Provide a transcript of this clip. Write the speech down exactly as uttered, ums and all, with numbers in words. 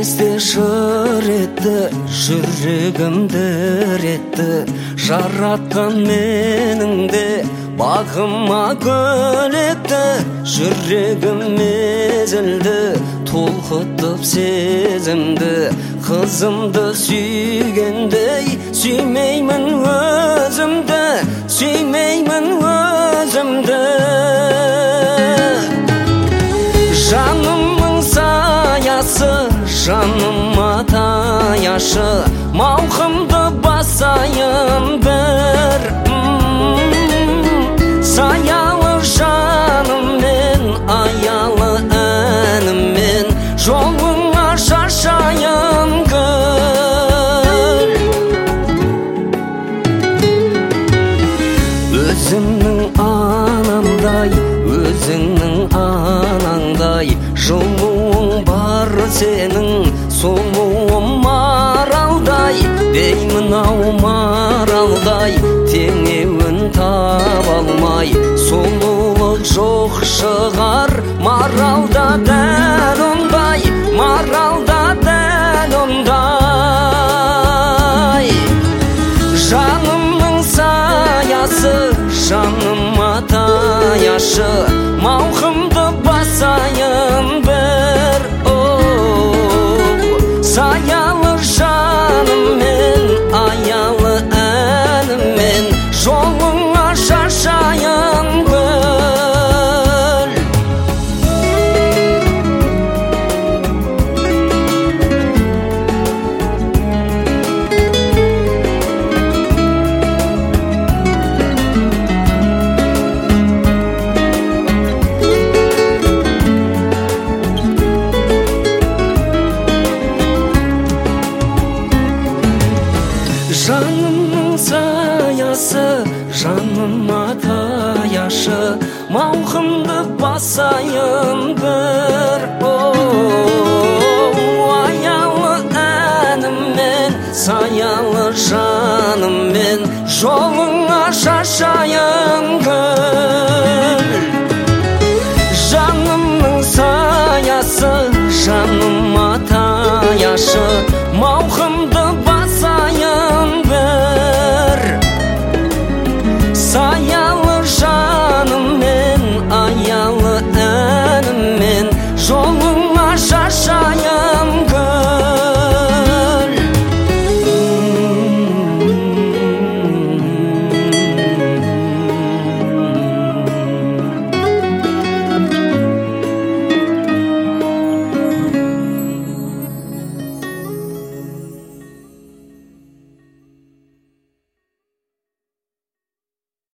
кезде шыр етті, жүрегімді ретті, жаратқан меніңді, бағыма гүл екті, жүрегім езілді, толқытып сезімді, қызымды сүйгендей, сүймеймін өзімді, сүймеймін өзімді. Жанымның саясы, жаныма таяшы, мауқымды басайын бір. Саялы жаныммен, аялы әніммен, жолыңа шашайын гүл. Өзімнің анамдай, өзіңнің анаңдай, жылуың бар сенің, сұлуым маралдай, деймін ау маралдай, теңеуін таба алмай, сұлулық жоқ шығар, маралда дәл ондай, маралда дәл ондай. Жанымның саясы, жаныма таяшы, мауқымды басайын бір. Саялы жаныммен, аялы әніммен, жолыңа шашайын гүл. Жанымның саясы, жаныма таяшы, мауқымды басайын бір. Аялы әніммен, саялы жаныммен, жолыңа шашайын гүл. Жанымның саясы, жаныма таяшы, мауқымды